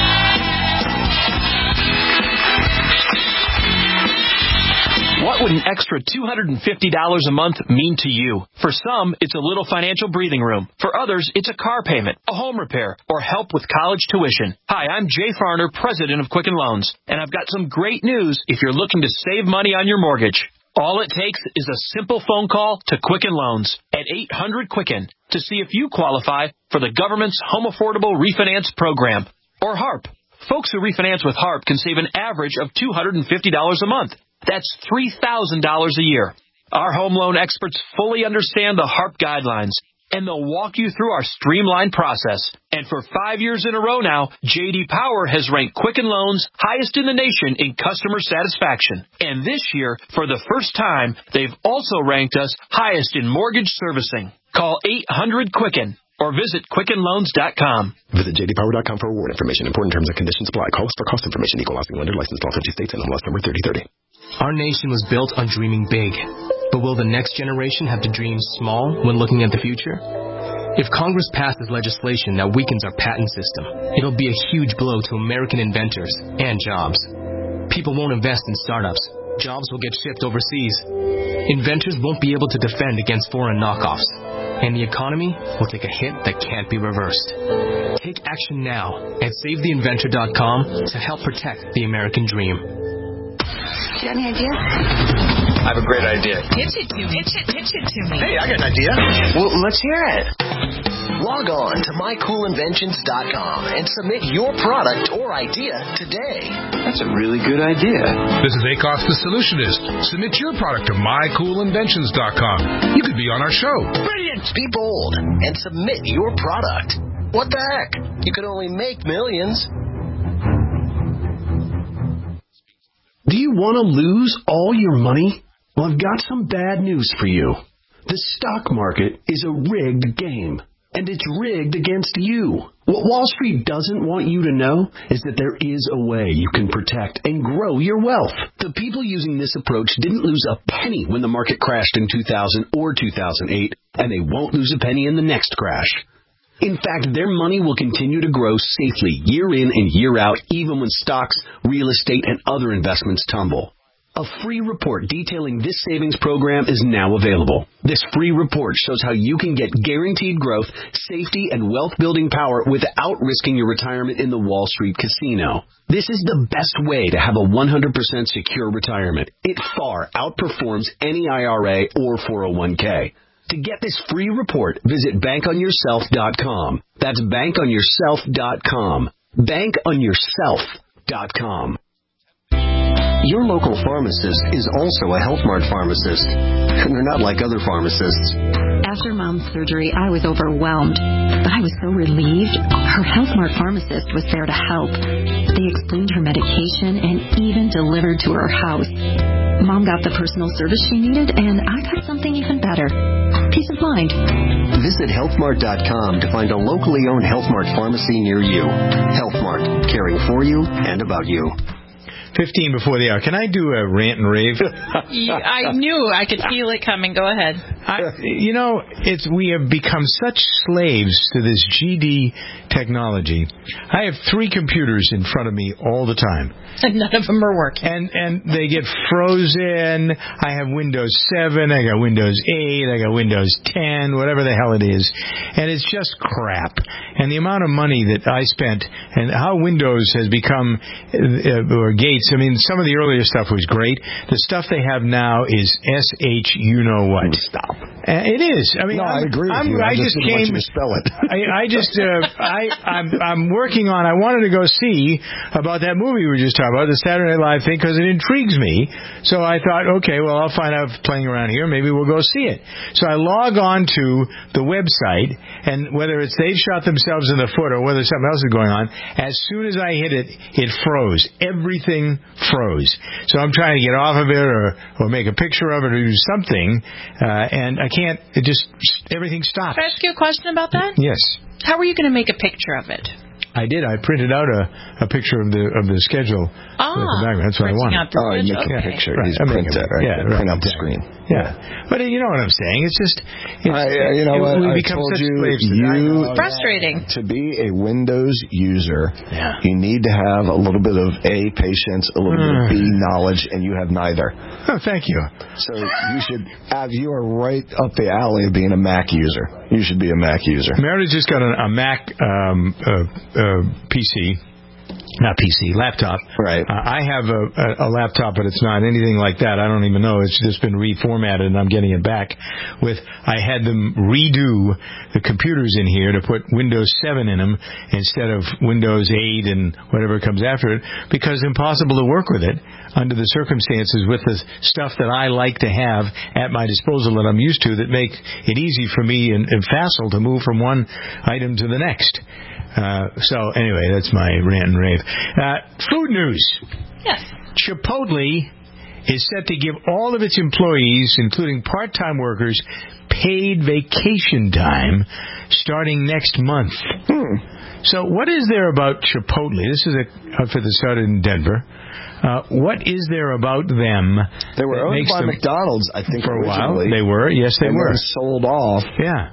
What would an extra two hundred fifty dollars a month mean to you? For some, it's a little financial breathing room. For others, it's a car payment, a home repair, or help with college tuition. Hi, I'm Jay Farner, president of Quicken Loans, and I've got some great news if you're looking to save money on your mortgage. All it takes is a simple phone call to Quicken Loans at eight hundred Quicken to see if you qualify for the government's Home Affordable Refinance Program, or HARP. Folks who refinance with HARP can save an average of two hundred fifty dollars a month. That's three thousand dollars a year. Our home loan experts fully understand the HARP guidelines, and they'll walk you through our streamlined process. And for five years in a row now, J D Power has ranked Quicken Loans highest in the nation in customer satisfaction. And this year, for the first time, they've also ranked us highest in mortgage servicing. Call eight hundred Quicken or visit Quicken Loans dot com. Visit J D Power dot com for award information. Important terms and conditions apply. Call us for cost information. Equal housing lender licensed in all fifty states and M L S number thirty thirty. Our nation was built on dreaming big. But will the next generation have to dream small when looking at the future? If Congress passes legislation that weakens our patent system, it'll be a huge blow to American inventors and jobs. People won't invest in startups. Jobs will get shipped overseas. Inventors won't be able to defend against foreign knockoffs. And the economy will take a hit that can't be reversed. Take action now at save the inventor dot com to help protect the American dream. Do you have any idea? I have a great idea. Pitch it to me. Pitch it, pitch it to me. Hey, I got an idea. Well, let's hear it. Log on to my cool inventions dot com and submit your product or idea today. That's a really good idea. This is Akos the Solutionist. Submit your product to my cool inventions dot com. You could be on our show. Brilliant. Be bold and submit your product. What the heck? You could only make millions. Do you want to lose all your money? Well, I've got some bad news for you. The stock market is a rigged game, and it's rigged against you. What Wall Street doesn't want you to know is that there is a way you can protect and grow your wealth. The people using this approach didn't lose a penny when the market crashed in two thousand or two thousand eight, and they won't lose a penny in the next crash. In fact, their money will continue to grow safely year in and year out, even when stocks, real estate, and other investments tumble. A free report detailing this savings program is now available. This free report shows how you can get guaranteed growth, safety, and wealth-building power without risking your retirement in the Wall Street casino. This is the best way to have a one hundred percent secure retirement. It far outperforms any I R A or four oh one k. To get this free report, visit bank on yourself dot com. That's bank on yourself dot com. bank on yourself dot com. Your local pharmacist is also a Health Mart pharmacist, and they're not like other pharmacists. After Mom's surgery, I was overwhelmed, but I was so relieved. Her Health Mart pharmacist was there to help. They explained her medication and even delivered to her house. Mom got the personal service she needed, and I got something even better. Peace of mind. Visit health mart dot com to find a locally owned Health Mart pharmacy near you. Health Mart, caring for you and about you. fifteen before the hour. Can I do a rant and rave? Yeah, I knew. I could feel it coming. Go ahead. I, you know, it's we have become such slaves to this G D technology. I have three computers in front of me all the time. And none of them are working. And and they get frozen. I have Windows seven. I got Windows eight. I got Windows ten, whatever the hell it is. And it's just crap. And the amount of money that I spent and how Windows has become, uh, or Gates, I mean, some of the earlier stuff was great. The stuff they have now is S H you know what. Stop. Uh, it is. I mean, no, I'm, I agree with I'm, you. I, I just just didn't came. want you to spell it. I, I just, uh, I, I'm, I'm working on. I wanted to go see about that movie we were just talking about, the Saturday Night Live thing, because it intrigues me. So I thought, okay, well, I'll find out if it's playing around here. Maybe we'll go see it. So I log on to the website, and whether it's they've shot themselves in the foot or whether something else is going on, as soon as I hit it, it froze. Everything froze. So I'm trying to get off of it or, or make a picture of it or do something, uh, and I can't. It just everything stops. Can I ask you a question about that? Yes. How were you going to make a picture of it? I did. I printed out a, a picture of the of the schedule. Ah, with the background. That's what I printing wanted. out the Oh, you schedule. make a Okay. picture. Right. You I print make that, it. right? Yeah, Print right. out the screen. Yeah. But uh, you know what I'm saying. It's just, it's, I, you know it, what? we I become told such you, slaves to that. you Frustrating. to be a Windows user, Yeah. you need to have a little bit of A, patience, a little bit of B, knowledge, and you have neither. Oh, thank you. So you should have, you are right up the alley of being a Mac user. You should be a Mac user. Meredith just got a, a Mac um, uh, uh, P C. Not P C, laptop. Right. Uh, I have a, a, a laptop, but it's not anything like that. I don't even know. It's just been reformatted, and I'm getting it back. With I had them redo the computers in here to put Windows seven in them instead of Windows eight and whatever comes after it, because it's impossible to work with it under the circumstances with the stuff that I like to have at my disposal that I'm used to that make it easy for me and, and facile to move from one item to the next. Uh, so anyway, that's my rant and rave. Uh, food news. Yes. Chipotle is set to give all of its employees, including part-time workers, paid vacation time starting next month. Hmm. So what is there about Chipotle? This is a outfit that started in Denver. Uh, what is there about them? They were that owned makes by them, McDonald's, I think, for a while. originally. They were. Yes, they and were. Then sold off. Yeah.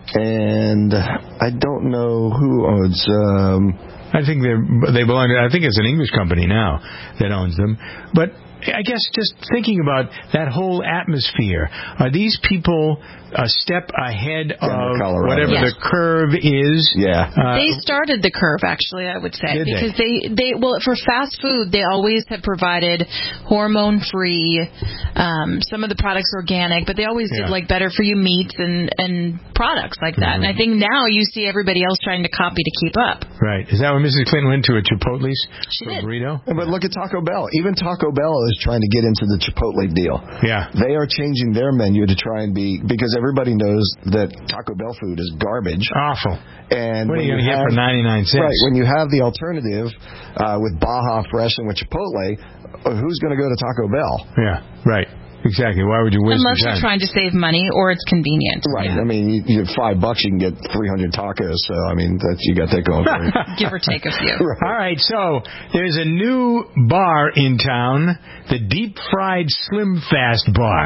And I don't know who owns. Um, I think they they belong to. I think it's an English company now that owns them. But I guess just thinking about that whole atmosphere, are these people a step ahead Denver, of Colorado. whatever Yes. the curve is? Yeah. Uh, They started the curve, actually, I would say, Did they? because they? they well for fast food they always have provided hormone free, um, some of the products organic, but they always Yeah. did like better for you meats and and products like that. Mm-hmm. And I think now you see everybody else trying to copy to keep up. right. Is that when Missus Clinton went to a Chipotle's She for a did. burrito? But look at Taco Bell. Even Taco Bell is trying to get into the Chipotle deal. Yeah. They are changing their menu to try and be, because everybody knows that Taco Bell food is garbage. Awful. And What are when you going to get have- for ninety-nine cents? Right, when you have the alternative uh, with Baja Fresh and with Chipotle, uh, who's going to go to Taco Bell? Yeah. Right. Exactly. Why would you waste Unless your you're time? trying to save money or it's convenient. Right. I mean, you, you have five bucks, you can get three hundred tacos. So I mean, that's, you got that going for you. Give or take a few. All right, so there's a new bar in town, the Deep Fried Slim Fast Bar.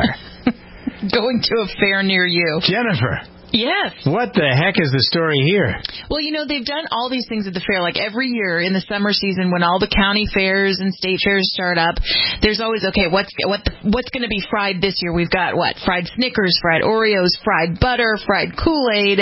Going to a fair near you. Jennifer, Yes. what the heck is the story here? Well, you know, they've done all these things at the fair. Like every year in the summer season when all the county fairs and state fairs start up, there's always, okay, what's what the, what's going to be fried this year? We've got, what, fried Snickers, fried Oreos, fried butter, fried Kool-Aid.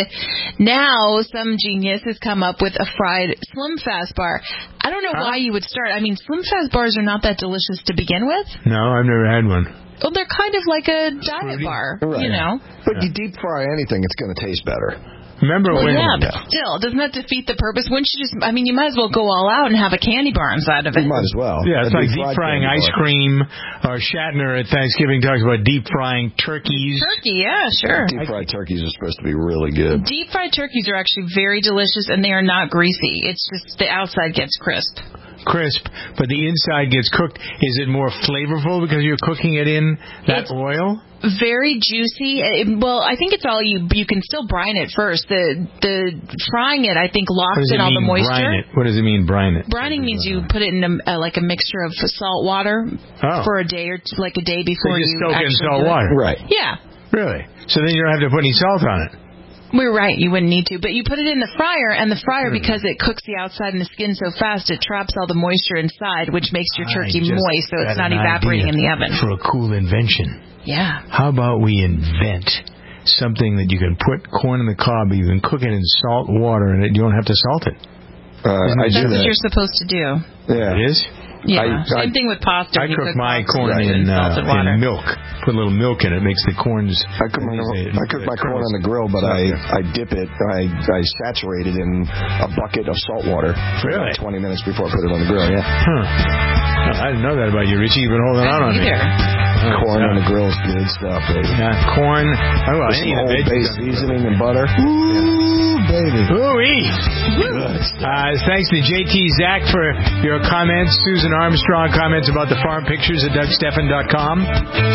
Now some genius has come up with a fried Slim Fast bar. I don't know Huh? why you would start. I mean, Slim Fast bars are not that delicious to begin with. No, I've never had one. Well, they're kind of like a diet bar, Right. you know. But you deep fry anything, it's going to taste better. Remember Well, when? yeah, but still, doesn't that defeat the purpose? Wouldn't you just, I mean, you might as well go all out and have a candy bar inside of it. You might as well. Yeah, it's A like deep fried frying candy ice bar. cream. Or Shatner at Thanksgiving talks about deep frying turkeys. Turkey, yeah, sure. Deep fried turkeys are supposed to be really good. Deep fried turkeys are actually very delicious, and they are not greasy. It's just the outside gets crisp. Crisp, but the inside gets cooked. Is it more flavorful because you're cooking it in that It's oil? Very juicy. It, well, I think it's all you. You can still brine it first. The the frying it, I think, What locks does it in all mean, the moisture. brine it? What does it mean, brine it? Brining means you put it in a, uh, like a mixture of salt water Oh. for a day or two, like a day So before you just you soak it in actually salt do it. water. Right. Yeah. Really? So then you don't have to put any salt on it. We're right. You wouldn't need to. But you put it in the fryer, and the fryer, because it cooks the outside and the skin so fast, it traps all the moisture inside, which makes your turkey I just moist, so it's got not an evaporating in idea the oven. For a cool invention. Yeah. How about we invent something that you can put corn in the cob, but you can cook it in salt water, and it, you don't have to salt it? Uh, I That's do what that. you're supposed to do. Yeah. It is? Yeah. I, Same I, thing with pasta. I You cook my pasta corn in in, uh, salted water. in milk. Put a little milk in it. Makes the corns. I cook my, I cook my corn on the grill, but I, I dip it. I, I saturate it in a bucket of salt water for really? about twenty minutes before I put it on the grill. Yeah. Huh. I didn't know that about you, Richie. You've been holding out on me. Oh, corn so. on the grill is good stuff, baby. Yeah, corn. Oh, well, With any some of Old the Bay seasoning and butter. Ooh, yeah. baby. Ooh-wee. Uh, thanks to J T Zach for your comments. Susan Armstrong comments about the farm pictures at Doug Stephan dot com.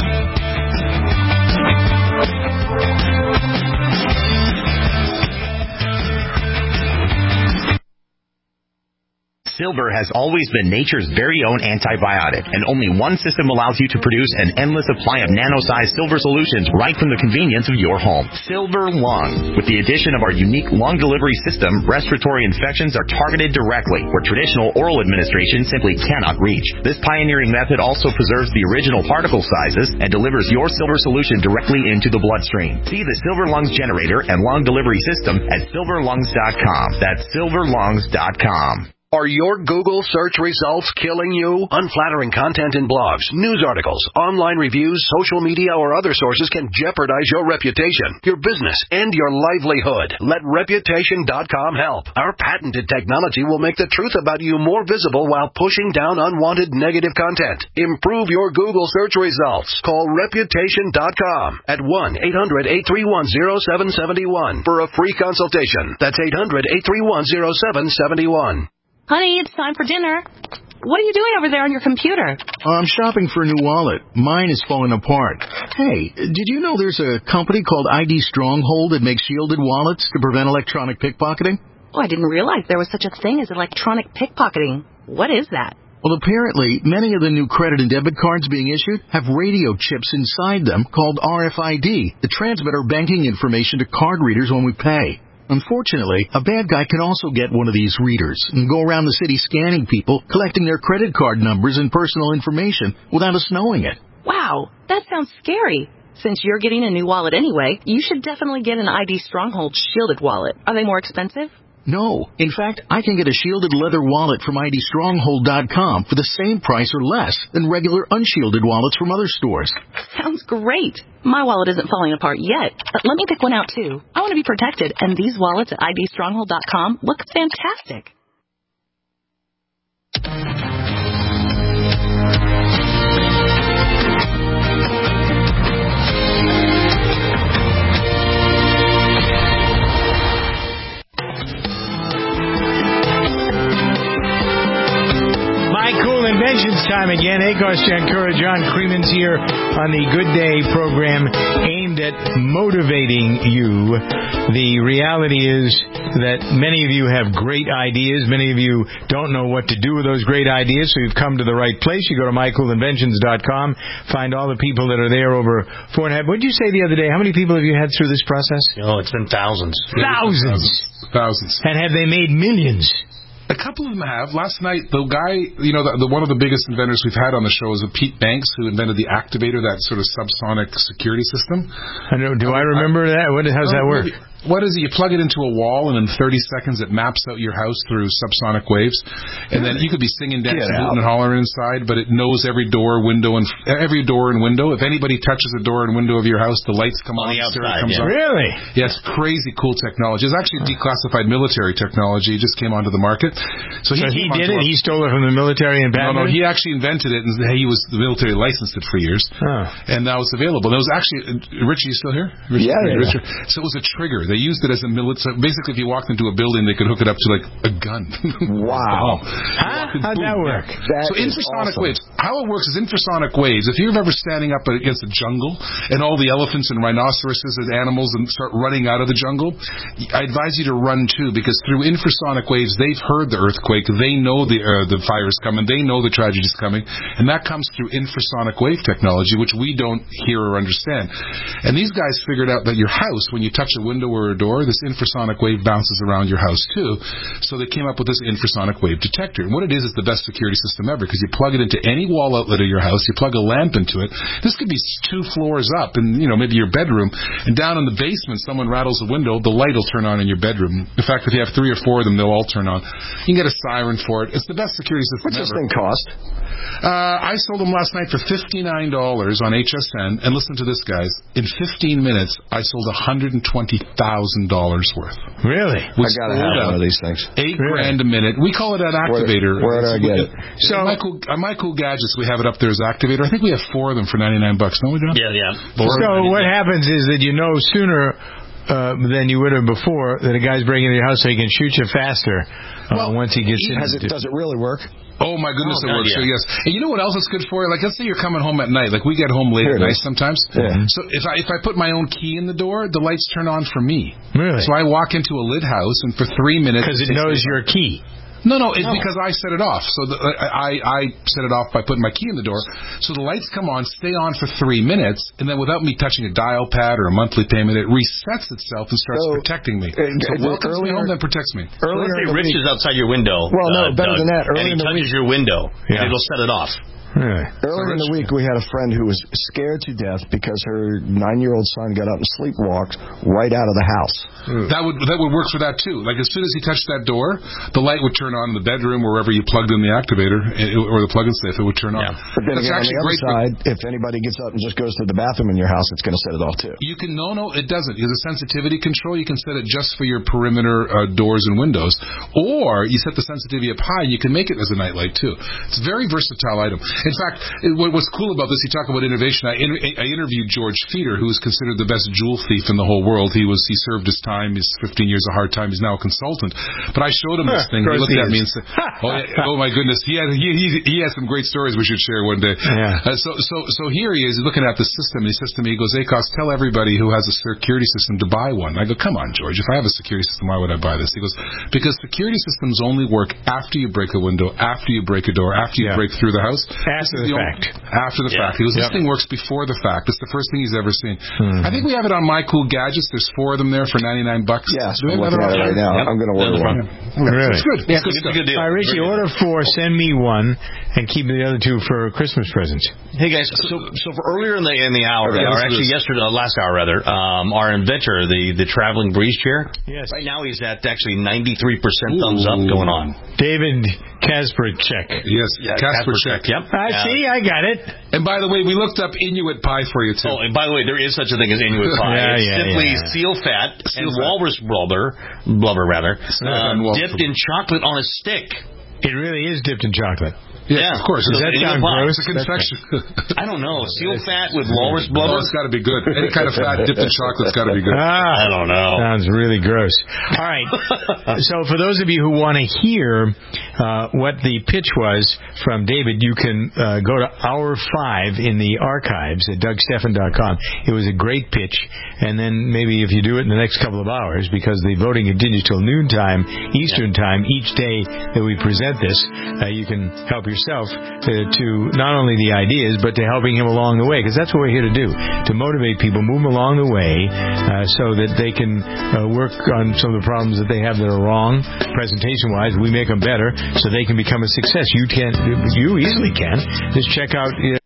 Silver has always been nature's very own antibiotic, and only one system allows you to produce an endless supply of nano-sized silver solutions right from the convenience of your home. Silver Lungs. With the addition of our unique lung delivery system, respiratory infections are targeted directly, where traditional oral administration simply cannot reach. This pioneering method also preserves the original particle sizes and delivers your silver solution directly into the bloodstream. See the Silver Lungs generator and lung delivery system at silver lungs dot com. That's silver lungs dot com. Are your Google search results killing you? Unflattering content in blogs, news articles, online reviews, social media, or other sources can jeopardize your reputation, your business, and your livelihood. Let reputation dot com help. Our patented technology will make the truth about you more visible while pushing down unwanted negative content. Improve your Google search results. Call reputation dot com at one eight hundred eight three one zero seven seven one for a free consultation. That's eight hundred eight three one zero seven seven one. Honey, it's time for dinner. What are you doing over there on your computer? I'm shopping for a new wallet. Mine is falling apart. Hey, did you know there's a company called I D Stronghold that makes shielded wallets to prevent electronic pickpocketing? Oh, I didn't realize there was such a thing as electronic pickpocketing. What is that? Well, apparently, many of the new credit and debit cards being issued have radio chips inside them called R F I D that transmit our banking information to card readers when we pay. Unfortunately, a bad guy can also get one of these readers and go around the city scanning people, collecting their credit card numbers and personal information without us knowing it. Wow, that sounds scary. Since you're getting a new wallet anyway, you should definitely get an I D Stronghold shielded wallet. Are they more expensive? No. In fact, I can get a shielded leather wallet from I D stronghold dot com for the same price or less than regular unshielded wallets from other stores. Sounds great. My wallet isn't falling apart yet, but let me pick one out too. I want to be protected, and these wallets at I D stronghold dot com look fantastic. Cool Inventions time again. Akos Jankura, John Creeman's here on the Good Day program aimed at motivating you. The reality is that many of you have great ideas. Many of you don't know what to do with those great ideas, so you've come to the right place. You go to my cool inventions dot com, find all the people that are there over four and a half. What did you say the other day? How many people have you had through this process? Oh, it's been thousands. Thousands. Thousands. And have they made millions? A couple of them have. Last night, the guy, you know, the, the one of the biggest inventors we've had on the show is Pete Banks, who invented the Activator, that sort of subsonic security system. I know, do I remember that? What, how's that work? What is it? You plug it into a wall, and in thirty seconds, it maps out your house through subsonic waves. And then you could be singing, dancing, hooting, and hollering inside, but it knows every door, window, and every door and window. If anybody touches a door and window of your house, the lights come on. On the outside, comes yeah. on. Really? Yes, crazy cool technology. It's actually declassified military technology. It just came onto the market. So he, so he did it? He stole it from the military and patented No, no, it? he actually invented it, and he was the military licensed it for years. Oh. And now it's available. And it was actually, uh, Richie, you still here? Richie, yeah, yeah. Richard. So it was a trigger. They used it as a military. So basically, if you walked into a building, they could hook it up to like a gun. Wow. Huh? How'd that work? That so infrasonic awesome. waves. How it works is infrasonic waves. If you're ever standing up against a jungle and all the elephants and rhinoceroses and animals and start running out of the jungle, I advise you to run too, because through infrasonic waves, they've heard the earthquake, they know the uh, the fire's coming, they know the tragedy's coming, and that comes through infrasonic wave technology, which we don't hear or understand. And these guys figured out that your house, when you touch a window or or a door, this infrasonic wave bounces around your house too. So they came up with this infrasonic wave detector. And what it is is the best security system ever, because you plug it into any wall outlet of your house, you plug a lamp into it. This could be two floors up in, you know, maybe your bedroom, and down in the basement someone rattles a window, the light will turn on in your bedroom. In fact, if you have three or four of them, they'll all turn on. You can get a siren for it. It's the best security system What's ever. this thing cost? Uh, I sold them last night for fifty-nine dollars on H S N, and listen to this, guys. In fifteen minutes, I sold one hundred twenty thousand dollars worth. Really? I gotta have one of these things. Eight really? grand a minute. We call it an activator. Where, where do I get it? So, my cool, uh, my cool gadgets, we have it up there as activator. I think we have four of them for ninety-nine bucks. Don't we, John? Yeah, yeah. Four so what happens is that you know sooner uh, than you would have before that a guy's breaking into your house so he can shoot you faster uh, well, once he gets in. Has it, does it really work? Oh, my goodness, oh, it works. Yeah. So, yes. And you know what else it's good for? Like, let's say you're coming home at night. Like, we get home late Here at night is. sometimes. Yeah. So if I if I put my own key in the door, the lights turn on for me. Really? So I walk into a lit house, and for three minutes... Because it knows your key. No, no, it's no. because I set it off. So the, I, I set it off by putting my key in the door. So the lights come on, stay on for three minutes, and then without me touching a dial pad or a monthly payment, it resets itself and starts so, protecting me. Uh, so welcomes me home, then protects me. So let's say Rich is outside your window. Well, no, uh, better Doug, than that. Early and he in the touches week, your window, yeah. and it'll set it off. Really? Earlier in the week, we had a friend who was scared to death because her nine-year-old son got up and sleepwalked right out of the house. Mm. That would that would work for that too. Like as soon as he touched that door, the light would turn on in the bedroom wherever you plugged in the activator it, or the plug-in safe. It would turn on. Yeah. But then That's again, on the other great. side, if anybody gets up and just goes to the bathroom in your house, it's going to set it off too. You can no, no, it doesn't. It's a sensitivity control. You can set it just for your perimeter uh, doors and windows, or you set the sensitivity up high. And you can make it as a nightlight too. It's a very versatile item. In fact, it, what, what's cool about this? You talk about innovation. I, inter- I interviewed George Feeder, who is considered the best jewel thief in the whole world. He was he served his time. He's fifteen years of hard time. He's now a consultant. But I showed him this thing. He looked he at is. me and said, "Oh, yeah, oh my goodness, he had he, he he has some great stories we should share one day." Yeah. Uh, so so so here he is looking at the system. He says to me, he goes, "Akos, tell everybody who has a security system to buy one." I go, "Come on, George. If I have a security system, why would I buy this?" He goes, "Because security systems only work after you break a window, after you break a door, after you yeah. break through the house. After the, the fact. Only, after the yeah. fact." He goes, "This yep. thing works before the fact. It's the first thing he's ever seen." Hmm. I think we have it on My Cool Gadgets. There's four of them there for ninety-nine bucks. Yes, Do we I'm have looking that at it right now. Yep. I'm going to order one. Really? It's good. Yeah, it's good it's stuff. a good deal. All right, Richie, Very order four, send me one, and keep the other two for Christmas presents. Hey guys, so so for earlier in the in the hour, Okay, or let's do actually this. yesterday, uh, last hour rather, um, our inventor, the the traveling breeze chair. Yes. Right now he's at actually ninety-three percent thumbs up going on. David Kasperchek. Yes, Yeah, Casper Kasper check. Yep. I Uh, see, I got it. And by the way, we looked up Inuit pie for you too. Oh, and by the way, there is such a thing as Inuit pie. Yeah, it's yeah, simply yeah. seal fat Seal and fat. walrus blubber, blubber rather, um, walrus dipped in chocolate on a stick. It really is dipped in chocolate. Yes, Yeah. of course. Does that Inuit sound pie. gross? It's a confection. I don't know. Seal fat with walrus Oh, blubber? it's got to be good. Any kind of fat dipped in chocolate's got to be good. Ah, I don't know. Sounds really gross. All right. So for those of you who want to hear uh, what the pitch was from David, you can uh, go to hour five in the archives at doug steffen dot com. It was a great pitch. And then maybe if you do it in the next couple of hours, because the voting continues till noontime, Eastern yeah. time, each day that we present this, uh, you can help yourself uh, to not only the ideas, but to helping him along the way, because that's what we're here to do, to motivate people, move them along the way uh, so that they can uh, work on some of the problems that they have that are wrong, presentation-wise. We make them better so they can become a success. You can, you easily can. Just check out... Uh,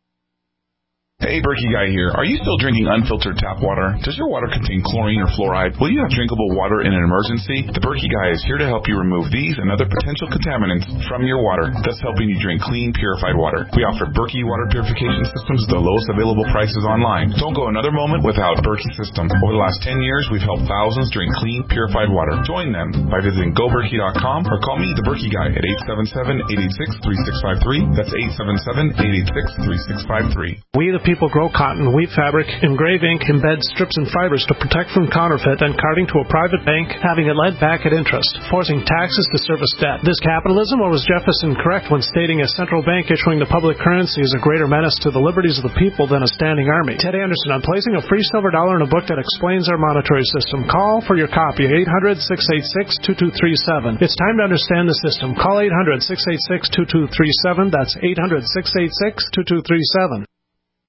Hey, Berkey Guy here. Are you still drinking unfiltered tap water? Does your water contain chlorine or fluoride? Will you have drinkable water in an emergency? The Berkey Guy is here to help you remove these and other potential contaminants from your water, thus helping you drink clean, purified water. We offer Berkey water purification systems at the lowest available prices online. Don't go another moment without Berkey system. Over the last ten years, we've helped thousands drink clean, purified water. Join them by visiting go berkey dot com or call me, the Berkey Guy, at eight seven seven, eight eight six, three six five three. That's eight seven seven, eight eight six, three six five three. We the people grow cotton, weave fabric, engrave ink, embed strips and fibers to protect from counterfeit and carting to a private bank, having it lent back at interest, forcing taxes to service debt. This capitalism, or was Jefferson correct when stating a central bank issuing the public currency is a greater menace to the liberties of the people than a standing army? Ted Anderson on placing a free silver dollar in a book that explains our monetary system. Call for your copy at eight hundred, six eight six, two two three seven. It's time to understand the system. Call eight hundred, six eight six, two two three seven. That's eight hundred, six eight six, two two three seven.